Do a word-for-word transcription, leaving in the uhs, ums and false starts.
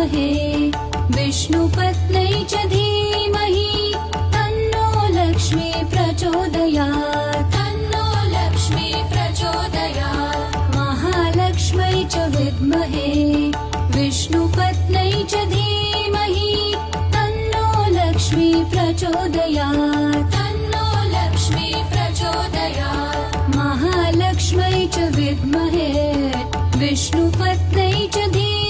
विद्महे विष्णुपत्न्यै च धीमहि तन्नो लक्ष्मी प्रचोदयात् तन्नो लक्ष्मी प्रचोदयात् महालक्ष्म्यै च विद्महे विष्णुपत्न्यै च धीमहि तन्नो लक्ष्मी प्रचोदयात् तन्नो लक्ष्मी प्रचोदयात् महालक्ष्म्यै च विद्महे विष्णुपत्न्यै च धीमहि